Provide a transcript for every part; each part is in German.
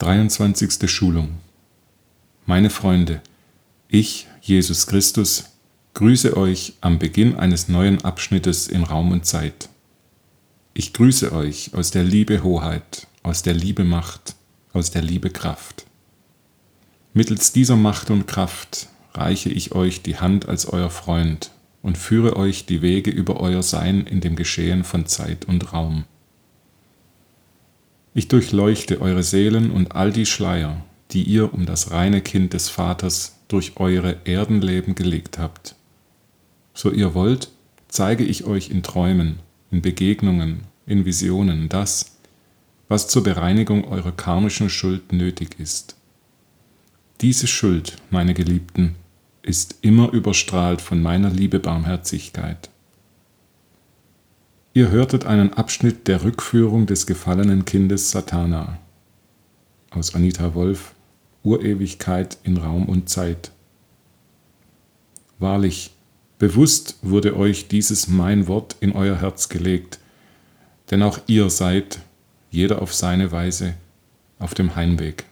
23. Schulung. Meine Freunde, ich, Jesus Christus, grüße euch am Beginn eines neuen Abschnittes in Raum und Zeit. Ich grüße euch aus der Liebe Hoheit, aus der Liebe Macht, aus der Liebe Kraft. Mittels dieser Macht und Kraft reiche ich euch die Hand als euer Freund und führe euch die Wege über euer Sein in dem Geschehen von Zeit und Raum. Ich durchleuchte eure Seelen und all die Schleier, die ihr um das reine Kind des Vaters durch eure Erdenleben gelegt habt. So ihr wollt, zeige ich euch in Träumen, in Begegnungen, in Visionen das, was zur Bereinigung eurer karmischen Schuld nötig ist. Diese Schuld, meine Geliebten, ist immer überstrahlt von meiner Liebe Barmherzigkeit. Ihr hörtet einen Abschnitt der Rückführung des gefallenen Kindes Satana aus Anita Wolf, Urewigkeit in Raum und Zeit. Wahrlich, bewusst wurde euch dieses mein Wort in euer Herz gelegt, denn auch ihr seid, jeder auf seine Weise, auf dem Heimweg.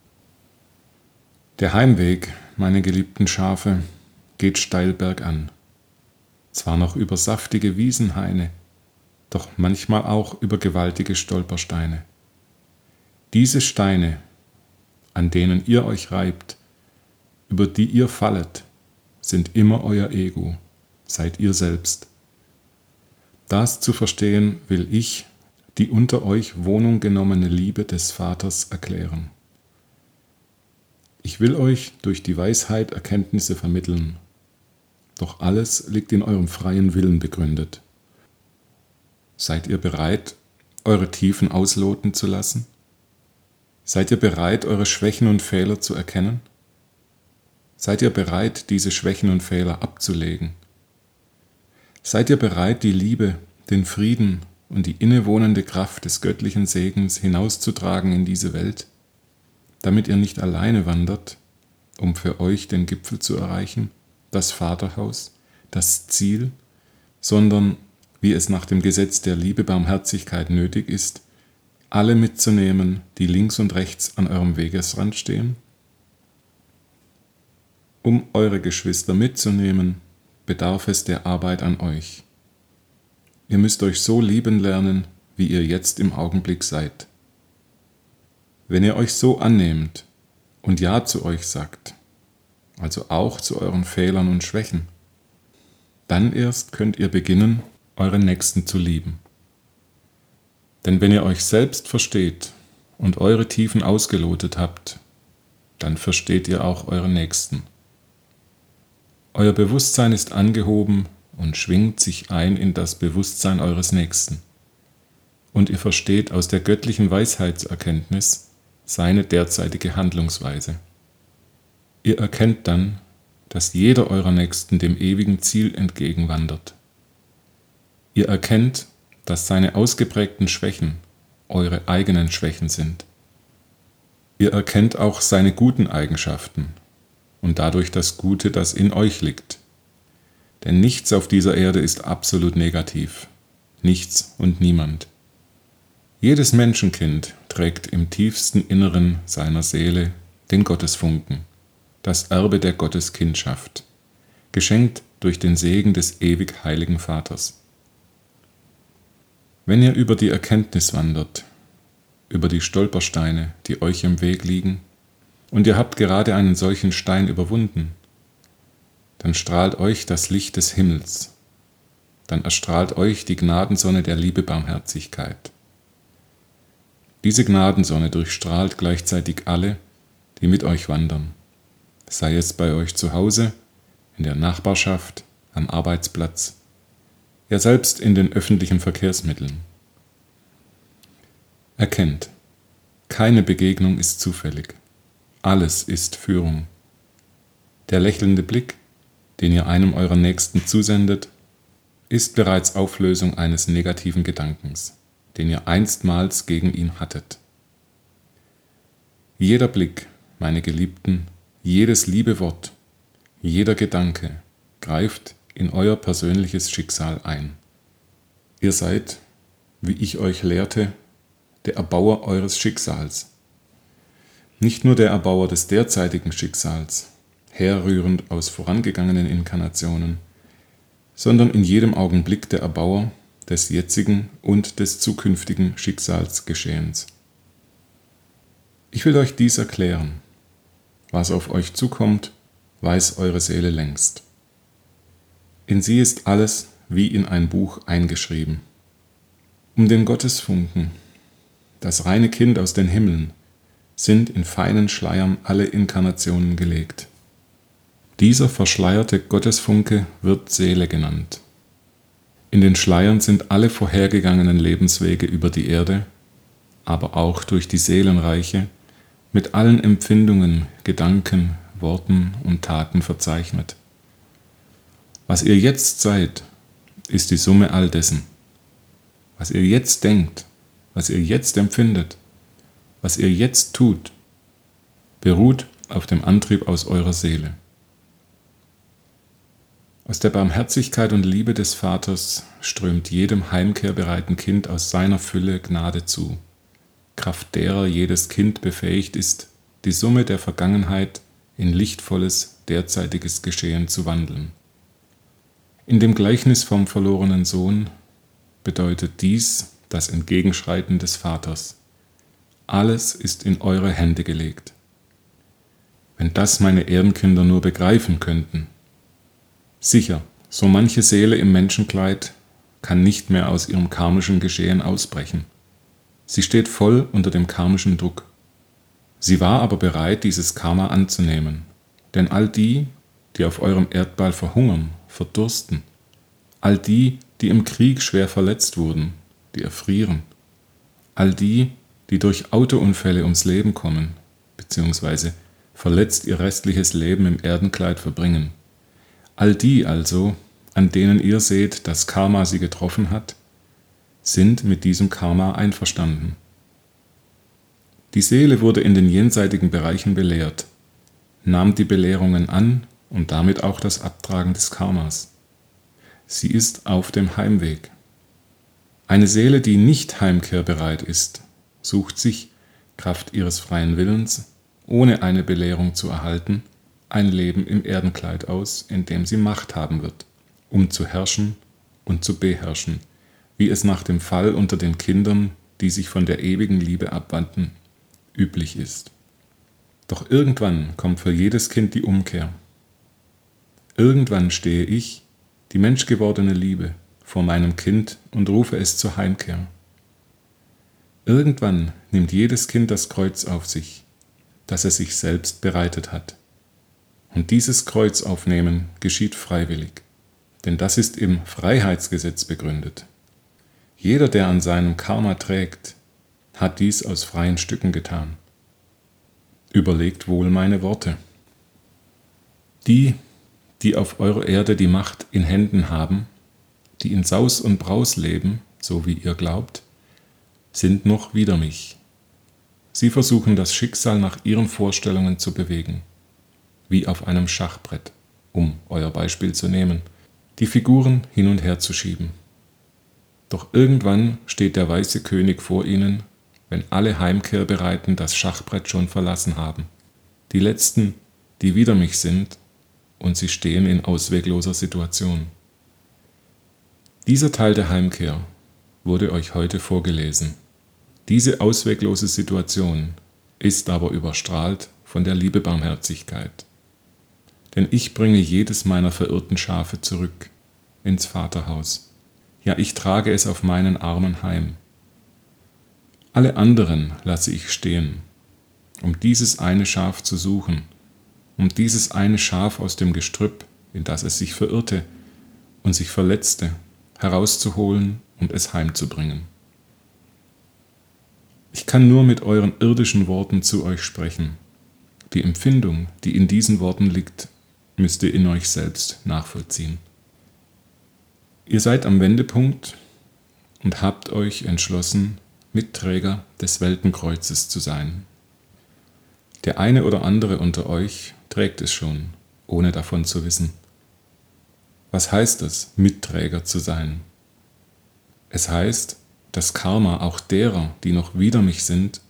Der Heimweg, meine geliebten Schafe, geht steil bergan. Zwar noch über saftige Wiesenhaine, doch manchmal auch über gewaltige Stolpersteine. Diese Steine, an denen ihr euch reibt, über die ihr fallet, sind immer euer Ego, seid ihr selbst. Das zu verstehen will ich, die unter euch Wohnung genommene Liebe des Vaters, erklären. Ich will euch durch die Weisheit Erkenntnisse vermitteln, doch alles liegt in eurem freien Willen begründet. Seid ihr bereit, eure Tiefen ausloten zu lassen? Seid ihr bereit, eure Schwächen und Fehler zu erkennen? Seid ihr bereit, diese Schwächen und Fehler abzulegen? Seid ihr bereit, die Liebe, den Frieden und die innewohnende Kraft des göttlichen Segens hinauszutragen in diese Welt, damit ihr nicht alleine wandert, um für euch den Gipfel zu erreichen, das Vaterhaus, das Ziel, sondern, wie es nach dem Gesetz der Liebe Barmherzigkeit nötig ist, alle mitzunehmen, die links und rechts an eurem Wegesrand stehen? Um eure Geschwister mitzunehmen, bedarf es der Arbeit an euch. Ihr müsst euch so lieben lernen, wie ihr jetzt im Augenblick seid. Wenn ihr euch so annehmt und Ja zu euch sagt, also auch zu euren Fehlern und Schwächen, dann erst könnt ihr beginnen, euren Nächsten zu lieben. Denn wenn ihr euch selbst versteht und eure Tiefen ausgelotet habt, dann versteht ihr auch euren Nächsten. Euer Bewusstsein ist angehoben und schwingt sich ein in das Bewusstsein eures Nächsten. Und ihr versteht aus der göttlichen Weisheitserkenntnis seine derzeitige Handlungsweise. Ihr erkennt dann, dass jeder eurer Nächsten dem ewigen Ziel entgegenwandert. Ihr erkennt, dass seine ausgeprägten Schwächen eure eigenen Schwächen sind. Ihr erkennt auch seine guten Eigenschaften und dadurch das Gute, das in euch liegt. Denn nichts auf dieser Erde ist absolut negativ, nichts und niemand. Jedes Menschenkind trägt im tiefsten Inneren seiner Seele den Gottesfunken, das Erbe der Gotteskindschaft, geschenkt durch den Segen des ewig heiligen Vaters. Wenn ihr über die Erkenntnis wandert, über die Stolpersteine, die euch im Weg liegen, und ihr habt gerade einen solchen Stein überwunden, dann strahlt euch das Licht des Himmels, dann erstrahlt euch die Gnadensonne der Liebe Barmherzigkeit. Diese Gnadensonne durchstrahlt gleichzeitig alle, die mit euch wandern, sei es bei euch zu Hause, in der Nachbarschaft, am Arbeitsplatz, ja selbst in den öffentlichen Verkehrsmitteln. Erkennt, keine Begegnung ist zufällig, alles ist Führung. Der lächelnde Blick, den ihr einem eurer Nächsten zusendet, ist bereits Auflösung eines negativen Gedankens, den ihr einstmals gegen ihn hattet. Jeder Blick, meine Geliebten, jedes liebe Wort, jeder Gedanke greift in euer persönliches Schicksal ein. Ihr seid, wie ich euch lehrte, der Erbauer eures Schicksals. Nicht nur der Erbauer des derzeitigen Schicksals, herrührend aus vorangegangenen Inkarnationen, sondern in jedem Augenblick der Erbauer des jetzigen und des zukünftigen Schicksalsgeschehens. Ich will euch dies erklären. Was auf euch zukommt, weiß eure Seele längst. In sie ist alles wie in ein Buch eingeschrieben. Um den Gottesfunken, das reine Kind aus den Himmeln, sind in feinen Schleiern alle Inkarnationen gelegt. Dieser verschleierte Gottesfunke wird Seele genannt. In den Schleiern sind alle vorhergegangenen Lebenswege über die Erde, aber auch durch die Seelenreiche, mit allen Empfindungen, Gedanken, Worten und Taten verzeichnet. Was ihr jetzt seid, ist die Summe all dessen. Was ihr jetzt denkt, was ihr jetzt empfindet, was ihr jetzt tut, beruht auf dem Antrieb aus eurer Seele. Aus der Barmherzigkeit und Liebe des Vaters strömt jedem heimkehrbereiten Kind aus seiner Fülle Gnade zu, Kraft derer jedes Kind befähigt ist, die Summe der Vergangenheit in lichtvolles, derzeitiges Geschehen zu wandeln. In dem Gleichnis vom verlorenen Sohn bedeutet dies das Entgegenschreiten des Vaters. Alles ist in eure Hände gelegt. Wenn das meine Erdenkinder nur begreifen könnten. Sicher, so manche Seele im Menschenkleid kann nicht mehr aus ihrem karmischen Geschehen ausbrechen. Sie steht voll unter dem karmischen Druck. Sie war aber bereit, dieses Karma anzunehmen. Denn all die, die auf eurem Erdball verhungern, verdursten, all die, die im Krieg schwer verletzt wurden, die erfrieren, all die, die durch Autounfälle ums Leben kommen, beziehungsweise verletzt ihr restliches Leben im Erdenkleid verbringen, all die also, an denen ihr seht, dass Karma sie getroffen hat, sind mit diesem Karma einverstanden. Die Seele wurde in den jenseitigen Bereichen belehrt, nahm die Belehrungen an und damit auch das Abtragen des Karmas. Sie ist auf dem Heimweg. Eine Seele, die nicht heimkehrbereit ist, sucht sich, Kraft ihres freien Willens, ohne eine Belehrung zu erhalten, ein Leben im Erdenkleid aus, in dem sie Macht haben wird, um zu herrschen und zu beherrschen, wie es nach dem Fall unter den Kindern, die sich von der ewigen Liebe abwandten, üblich ist. Doch irgendwann kommt für jedes Kind die Umkehr. Irgendwann stehe ich, die menschgewordene Liebe, vor meinem Kind und rufe es zur Heimkehr. Irgendwann nimmt jedes Kind das Kreuz auf sich, das es sich selbst bereitet hat. Und dieses Kreuzaufnehmen geschieht freiwillig, denn das ist im Freiheitsgesetz begründet. Jeder, der an seinem Karma trägt, hat dies aus freien Stücken getan. Überlegt wohl meine Worte. Die, die auf eurer Erde die Macht in Händen haben, die in Saus und Braus leben, so wie ihr glaubt, sind noch wider mich. Sie versuchen das Schicksal nach ihren Vorstellungen zu bewegen, wie auf einem Schachbrett, um euer Beispiel zu nehmen, die Figuren hin und her zu schieben. Doch irgendwann steht der weiße König vor ihnen, wenn alle Heimkehrbereiten das Schachbrett schon verlassen haben. Die Letzten, die wider mich sind, und sie stehen in auswegloser Situation. Dieser Teil der Heimkehr wurde euch heute vorgelesen. Diese ausweglose Situation ist aber überstrahlt von der Liebe Barmherzigkeit. Denn ich bringe jedes meiner verirrten Schafe zurück ins Vaterhaus. Ja, ich trage es auf meinen Armen heim. Alle anderen lasse ich stehen, um dieses eine Schaf zu suchen, um dieses eine Schaf aus dem Gestrüpp, in das es sich verirrte und sich verletzte, herauszuholen und es heimzubringen. Ich kann nur mit euren irdischen Worten zu euch sprechen. Die Empfindung, die in diesen Worten liegt, müsst ihr in euch selbst nachvollziehen. Ihr seid am Wendepunkt und habt euch entschlossen, Mitträger des Weltenkreuzes zu sein. Der eine oder andere unter euch trägt es schon, ohne davon zu wissen. Was heißt es, Mitträger zu sein? Es heißt, das Karma auch derer, die noch wider mich sind,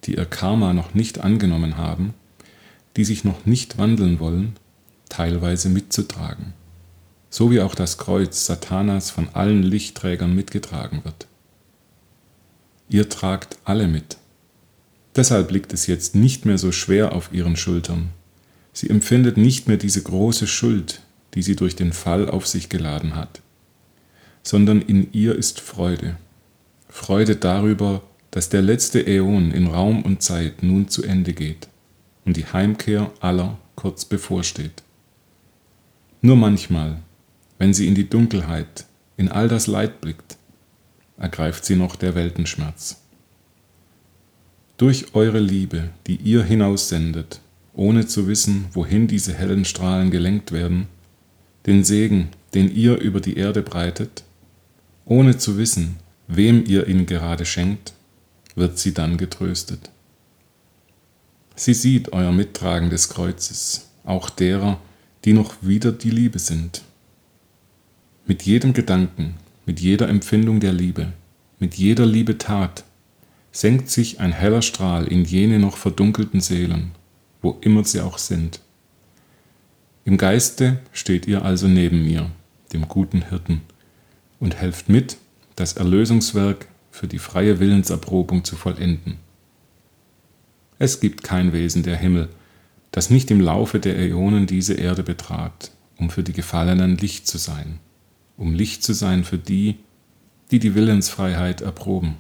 die ihr Karma noch nicht angenommen haben, die sich noch nicht wandeln wollen, teilweise mitzutragen, so wie auch das Kreuz Satanas von allen Lichtträgern mitgetragen wird. Ihr tragt alle mit. Deshalb liegt es jetzt nicht mehr so schwer auf ihren Schultern. Sie empfindet nicht mehr diese große Schuld, die sie durch den Fall auf sich geladen hat, sondern in ihr ist Freude. Freude darüber, dass der letzte Äon in Raum und Zeit nun zu Ende geht und die Heimkehr aller kurz bevorsteht. Nur manchmal, wenn sie in die Dunkelheit, in all das Leid blickt, ergreift sie noch der Weltenschmerz. Durch eure Liebe, die ihr hinaussendet, ohne zu wissen, wohin diese hellen Strahlen gelenkt werden, den Segen, den ihr über die Erde breitet, ohne zu wissen, wem ihr ihn gerade schenkt, wird sie dann getröstet. Sie sieht euer Mittragen des Kreuzes, auch derer, die noch wieder die Liebe sind. Mit jedem Gedanken, mit jeder Empfindung der Liebe, mit jeder Liebetat senkt sich ein heller Strahl in jene noch verdunkelten Seelen, wo immer sie auch sind. Im Geiste steht ihr also neben mir, dem guten Hirten, und helft mit, das Erlösungswerk für die freie Willenserprobung zu vollenden. Es gibt kein Wesen der Himmel, das nicht im Laufe der Äonen diese Erde betrat, um für die Gefallenen Licht zu sein, um Licht zu sein für die, die die Willensfreiheit erproben.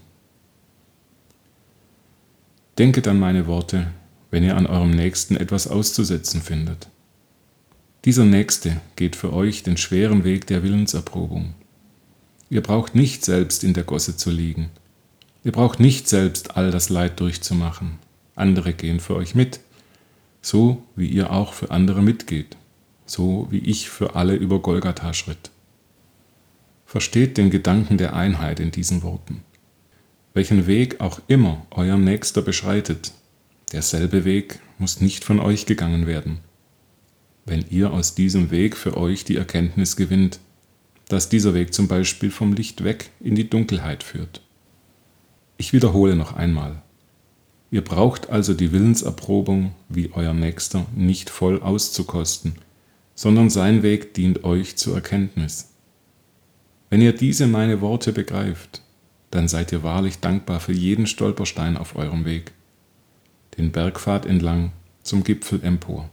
Denket an meine Worte, wenn ihr an eurem Nächsten etwas auszusetzen findet. Dieser Nächste geht für euch den schweren Weg der Willenserprobung. Ihr braucht nicht selbst in der Gosse zu liegen. Ihr braucht nicht selbst all das Leid durchzumachen. Andere gehen für euch mit, so wie ihr auch für andere mitgeht, so wie ich für alle über Golgatha schritt. Versteht den Gedanken der Einheit in diesen Worten. Welchen Weg auch immer euer Nächster beschreitet, derselbe Weg muss nicht von euch gegangen werden. Wenn ihr aus diesem Weg für euch die Erkenntnis gewinnt, dass dieser Weg zum Beispiel vom Licht weg in die Dunkelheit führt. Ich wiederhole noch einmal. Ihr braucht also die Willenserprobung wie euer Nächster nicht voll auszukosten, sondern sein Weg dient euch zur Erkenntnis. Wenn ihr diese meine Worte begreift, dann seid ihr wahrlich dankbar für jeden Stolperstein auf eurem Weg, den Bergpfad entlang zum Gipfel empor.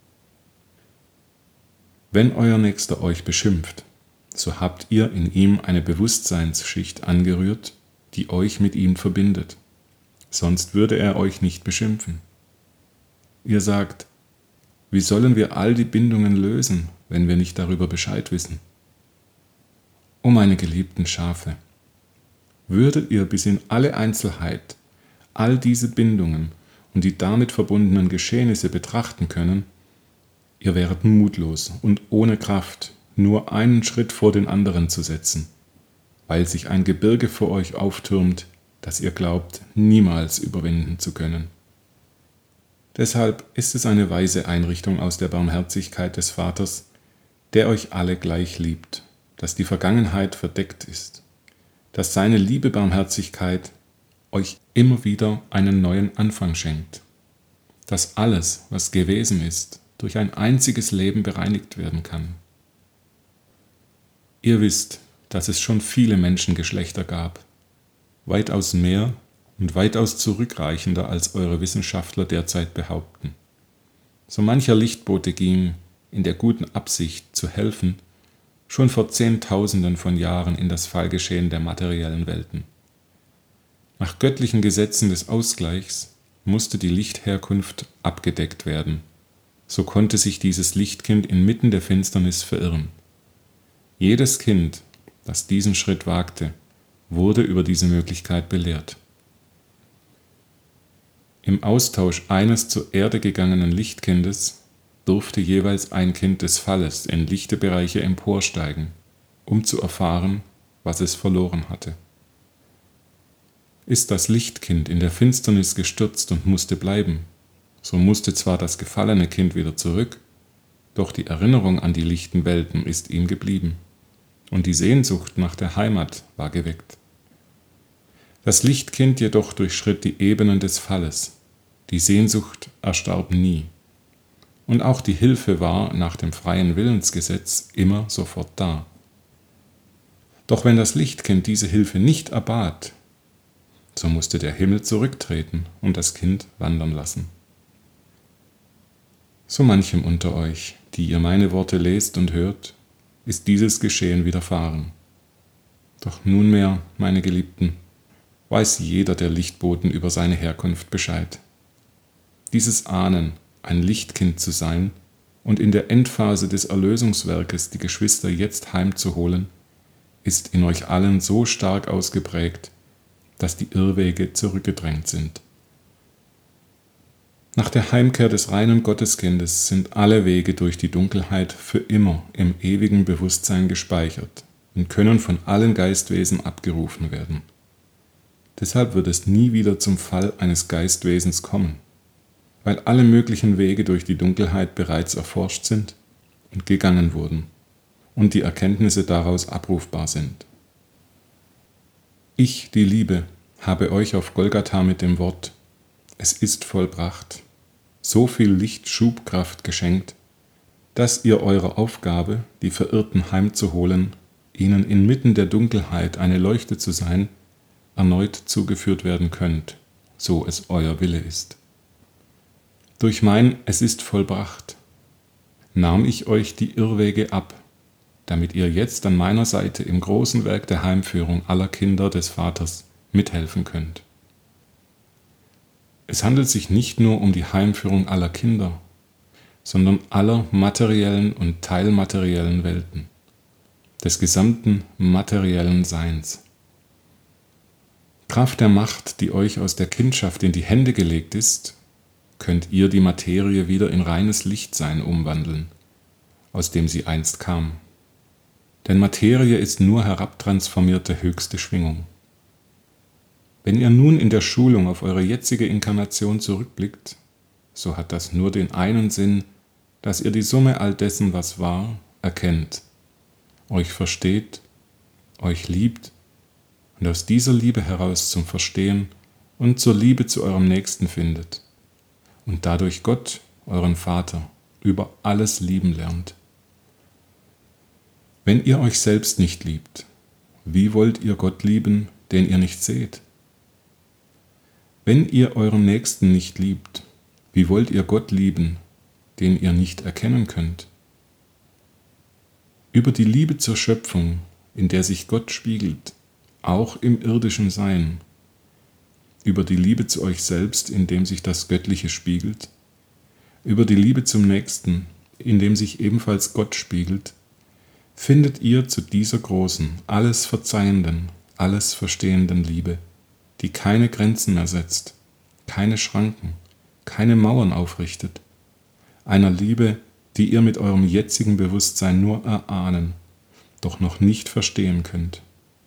Wenn euer Nächster euch beschimpft, so habt ihr in ihm eine Bewusstseinsschicht angerührt, die euch mit ihm verbindet. Sonst würde er euch nicht beschimpfen. Ihr sagt, wie sollen wir all die Bindungen lösen, wenn wir nicht darüber Bescheid wissen? O meine geliebten Schafe, würdet ihr bis in alle Einzelheit all diese Bindungen und die damit verbundenen Geschehnisse betrachten können, ihr wäret mutlos und ohne Kraft, nur einen Schritt vor den anderen zu setzen, weil sich ein Gebirge vor euch auftürmt, das ihr glaubt, niemals überwinden zu können. Deshalb ist es eine weise Einrichtung aus der Barmherzigkeit des Vaters, der euch alle gleich liebt, dass die Vergangenheit verdeckt ist, dass seine liebe Barmherzigkeit euch immer wieder einen neuen Anfang schenkt, dass alles, was gewesen ist, durch ein einziges Leben bereinigt werden kann. Ihr wisst, dass es schon viele Menschengeschlechter gab, weitaus mehr und weitaus zurückreichender als eure Wissenschaftler derzeit behaupten. So mancher Lichtbote ging, in der guten Absicht zu helfen, schon vor Zehntausenden von Jahren in das Fallgeschehen der materiellen Welten. Nach göttlichen Gesetzen des Ausgleichs musste die Lichtherkunft abgedeckt werden, so konnte sich dieses Lichtkind inmitten der Finsternis verirren. Jedes Kind, das diesen Schritt wagte, wurde über diese Möglichkeit belehrt. Im Austausch eines zur Erde gegangenen Lichtkindes durfte jeweils ein Kind des Falles in lichte Bereiche emporsteigen, um zu erfahren, was es verloren hatte. Ist das Lichtkind in der Finsternis gestürzt und musste bleiben, so musste zwar das gefallene Kind wieder zurück, doch die Erinnerung an die lichten Welten ist ihm geblieben. Und die Sehnsucht nach der Heimat war geweckt. Das Lichtkind jedoch durchschritt die Ebenen des Falles. Die Sehnsucht erstarb nie. Und auch die Hilfe war nach dem freien Willensgesetz immer sofort da. Doch wenn das Lichtkind diese Hilfe nicht erbat, so musste der Himmel zurücktreten und das Kind wandern lassen. So manchem unter euch, die ihr meine Worte lest und hört, ist dieses Geschehen widerfahren. Doch nunmehr, meine Geliebten, weiß jeder der Lichtboten über seine Herkunft Bescheid. Dieses Ahnen, ein Lichtkind zu sein und in der Endphase des Erlösungswerkes die Geschwister jetzt heimzuholen, ist in euch allen so stark ausgeprägt, dass die Irrwege zurückgedrängt sind. Nach der Heimkehr des reinen Gotteskindes sind alle Wege durch die Dunkelheit für immer im ewigen Bewusstsein gespeichert und können von allen Geistwesen abgerufen werden. Deshalb wird es nie wieder zum Fall eines Geistwesens kommen, weil alle möglichen Wege durch die Dunkelheit bereits erforscht sind und gegangen wurden und die Erkenntnisse daraus abrufbar sind. Ich, die Liebe, habe euch auf Golgatha mit dem Wort „Es ist vollbracht“ so viel Lichtschubkraft geschenkt, dass ihr eurer Aufgabe, die Verirrten heimzuholen, ihnen inmitten der Dunkelheit eine Leuchte zu sein, erneut zugeführt werden könnt, so es euer Wille ist. Durch mein „Es ist vollbracht“ nahm ich euch die Irrwege ab, damit ihr jetzt an meiner Seite im großen Werk der Heimführung aller Kinder des Vaters mithelfen könnt. Es handelt sich nicht nur um die Heimführung aller Kinder, sondern aller materiellen und teilmateriellen Welten, des gesamten materiellen Seins. Kraft der Macht, die euch aus der Kindschaft in die Hände gelegt ist, könnt ihr die Materie wieder in reines Lichtsein umwandeln, aus dem sie einst kam. Denn Materie ist nur herabtransformierte höchste Schwingung. Wenn ihr nun in der Schulung auf eure jetzige Inkarnation zurückblickt, so hat das nur den einen Sinn, dass ihr die Summe all dessen, was war, erkennt, euch versteht, euch liebt und aus dieser Liebe heraus zum Verstehen und zur Liebe zu eurem Nächsten findet und dadurch Gott, euren Vater, über alles lieben lernt. Wenn ihr euch selbst nicht liebt, wie wollt ihr Gott lieben, den ihr nicht seht? Wenn ihr euren Nächsten nicht liebt, wie wollt ihr Gott lieben, den ihr nicht erkennen könnt? Über die Liebe zur Schöpfung, in der sich Gott spiegelt, auch im irdischen Sein, über die Liebe zu euch selbst, in dem sich das Göttliche spiegelt, über die Liebe zum Nächsten, in dem sich ebenfalls Gott spiegelt, findet ihr zu dieser großen, alles verzeihenden, alles verstehenden Liebe, die keine Grenzen mehr setzt, keine Schranken, keine Mauern aufrichtet, einer Liebe, die ihr mit eurem jetzigen Bewusstsein nur erahnen, doch noch nicht verstehen könnt.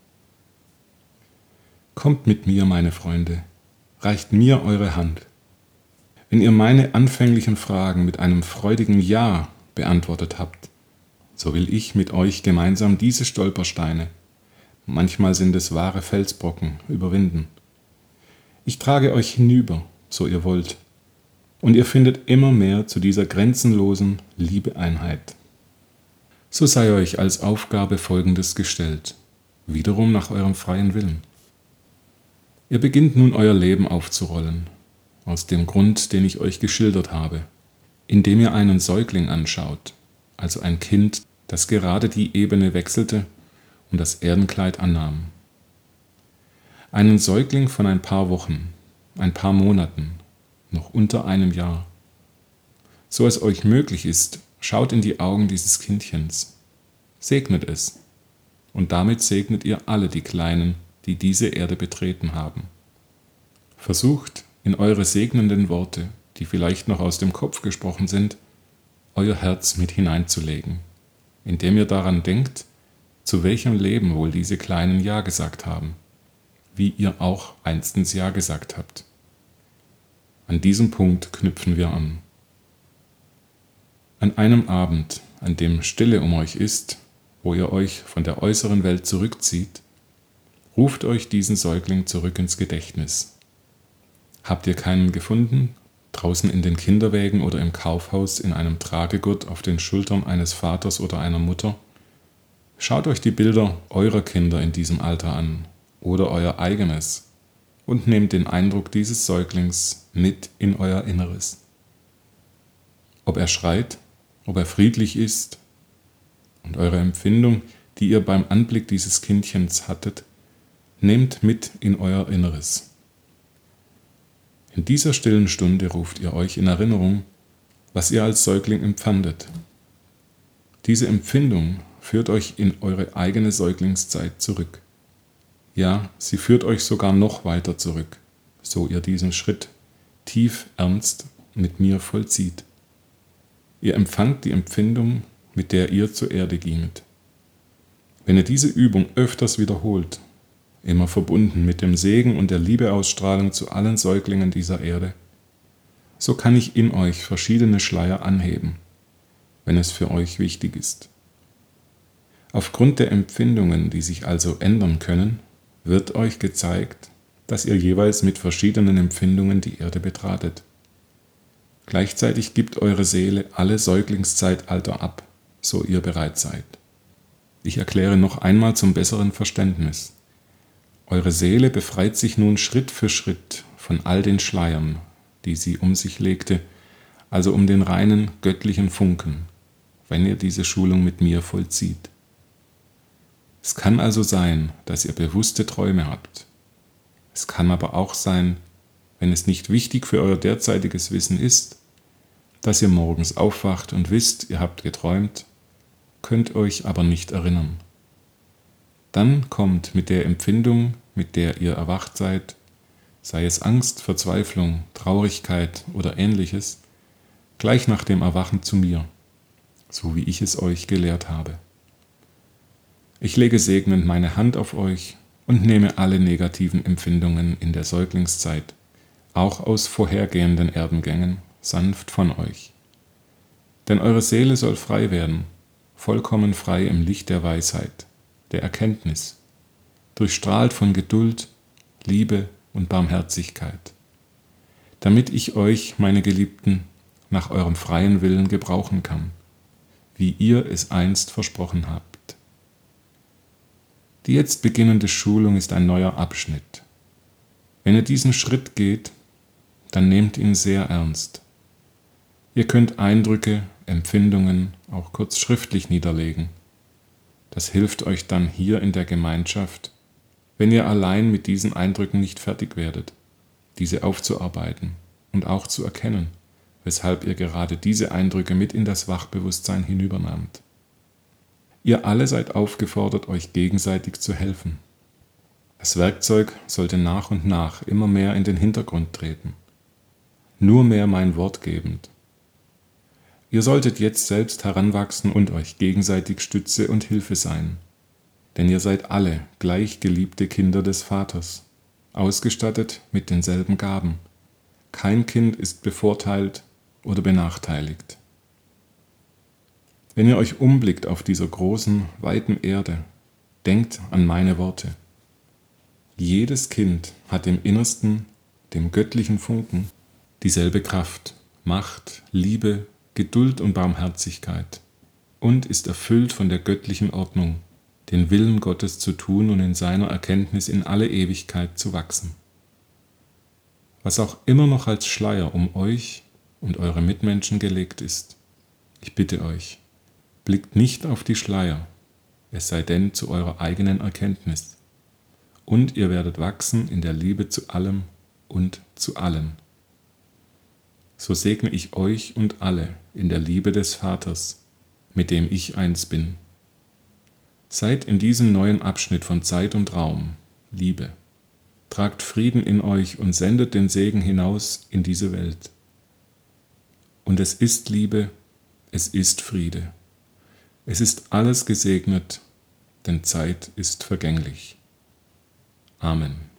Kommt mit mir, meine Freunde, reicht mir eure Hand. Wenn ihr meine anfänglichen Fragen mit einem freudigen Ja beantwortet habt, so will ich mit euch gemeinsam diese Stolpersteine, manchmal sind es wahre Felsbrocken, überwinden. Ich trage euch hinüber, so ihr wollt, und ihr findet immer mehr zu dieser grenzenlosen Liebeeinheit. So sei euch als Aufgabe Folgendes gestellt, wiederum nach eurem freien Willen. Ihr beginnt nun euer Leben aufzurollen, aus dem Grund, den ich euch geschildert habe, indem ihr einen Säugling anschaut, also ein Kind, das gerade die Ebene wechselte und das Erdenkleid annahm. Einen Säugling von ein paar Wochen, ein paar Monaten, noch unter einem Jahr. So es euch möglich ist, schaut in die Augen dieses Kindchens, segnet es, und damit segnet ihr alle die Kleinen, die diese Erde betreten haben. Versucht, in eure segnenden Worte, die vielleicht noch aus dem Kopf gesprochen sind, euer Herz mit hineinzulegen, indem ihr daran denkt, zu welchem Leben wohl diese Kleinen Ja gesagt haben, wie ihr auch einstens Ja gesagt habt. An diesem Punkt knüpfen wir an. An einem Abend, an dem Stille um euch ist, wo ihr euch von der äußeren Welt zurückzieht, Ruft euch diesen Säugling zurück ins Gedächtnis. Habt ihr keinen gefunden, draußen in den Kinderwägen oder im Kaufhaus in einem Tragegurt auf den Schultern eines Vaters oder einer Mutter? Schaut euch die Bilder eurer Kinder in diesem Alter an oder euer eigenes und nehmt den Eindruck dieses Säuglings mit in euer Inneres. Ob er schreit, ob er friedlich ist und eure Empfindung, die ihr beim Anblick dieses Kindchens hattet, nehmt mit in euer Inneres. In dieser stillen Stunde ruft ihr euch in Erinnerung, was ihr als Säugling empfandet. Diese Empfindung führt euch in eure eigene Säuglingszeit zurück. Ja, sie führt euch sogar noch weiter zurück, so ihr diesen Schritt tief ernst mit mir vollzieht. Ihr empfangt die Empfindung, mit der ihr zur Erde ginget. Wenn ihr diese Übung öfters wiederholt, immer verbunden mit dem Segen und der Liebeausstrahlung zu allen Säuglingen dieser Erde, so kann ich in euch verschiedene Schleier anheben, wenn es für euch wichtig ist. Aufgrund der Empfindungen, die sich also ändern können, wird euch gezeigt, dass ihr jeweils mit verschiedenen Empfindungen die Erde betratet. Gleichzeitig gibt eure Seele alle Säuglingszeitalter ab, so ihr bereit seid. Ich erkläre noch einmal zum besseren Verständnis. Eure Seele befreit sich nun Schritt für Schritt von all den Schleiern, die sie um sich legte, also um den reinen göttlichen Funken, wenn ihr diese Schulung mit mir vollzieht. Es kann also sein, dass ihr bewusste Träume habt. Es kann aber auch sein, wenn es nicht wichtig für euer derzeitiges Wissen ist, dass ihr morgens aufwacht und wisst, ihr habt geträumt, könnt euch aber nicht erinnern. Dann kommt mit der Empfindung, mit der ihr erwacht seid, sei es Angst, Verzweiflung, Traurigkeit oder ähnliches, gleich nach dem Erwachen zu mir, so wie ich es euch gelehrt habe. Ich lege segnend meine Hand auf euch und nehme alle negativen Empfindungen in der Säuglingszeit, auch aus vorhergehenden Erdengängen, sanft von euch. Denn eure Seele soll frei werden, vollkommen frei im Licht der Weisheit, der Erkenntnis, durchstrahlt von Geduld, Liebe und Barmherzigkeit, damit ich euch, meine Geliebten, nach eurem freien Willen gebrauchen kann, wie ihr es einst versprochen habt. Die jetzt beginnende Schulung ist ein neuer Abschnitt. Wenn ihr diesen Schritt geht, dann nehmt ihn sehr ernst. Ihr könnt Eindrücke, Empfindungen auch kurz schriftlich niederlegen. Das hilft euch dann hier in der Gemeinschaft, wenn ihr allein mit diesen Eindrücken nicht fertig werdet, diese aufzuarbeiten und auch zu erkennen, weshalb ihr gerade diese Eindrücke mit in das Wachbewusstsein hinübernahmt. Ihr alle seid aufgefordert, euch gegenseitig zu helfen. Das Werkzeug sollte nach und nach immer mehr in den Hintergrund treten, nur mehr mein Wort gebend. Ihr solltet jetzt selbst heranwachsen und euch gegenseitig Stütze und Hilfe sein, denn ihr seid alle gleich geliebte Kinder des Vaters, ausgestattet mit denselben Gaben. Kein Kind ist bevorteilt oder benachteiligt. Wenn ihr euch umblickt auf dieser großen, weiten Erde, denkt an meine Worte. Jedes Kind hat im Innersten, dem göttlichen Funken, dieselbe Kraft, Macht, Liebe, Geduld und Barmherzigkeit und ist erfüllt von der göttlichen Ordnung, den Willen Gottes zu tun und in seiner Erkenntnis in alle Ewigkeit zu wachsen. Was auch immer noch als Schleier um euch und eure Mitmenschen gelegt ist, ich bitte euch, blickt nicht auf die Schleier, es sei denn zu eurer eigenen Erkenntnis, und ihr werdet wachsen in der Liebe zu allem und zu allen. So segne ich euch und alle in der Liebe des Vaters, mit dem ich eins bin. Seid in diesem neuen Abschnitt von Zeit und Raum, Liebe. Tragt Frieden in euch und sendet den Segen hinaus in diese Welt. Und es ist Liebe, es ist Friede. Es ist alles gesegnet, denn Zeit ist vergänglich. Amen.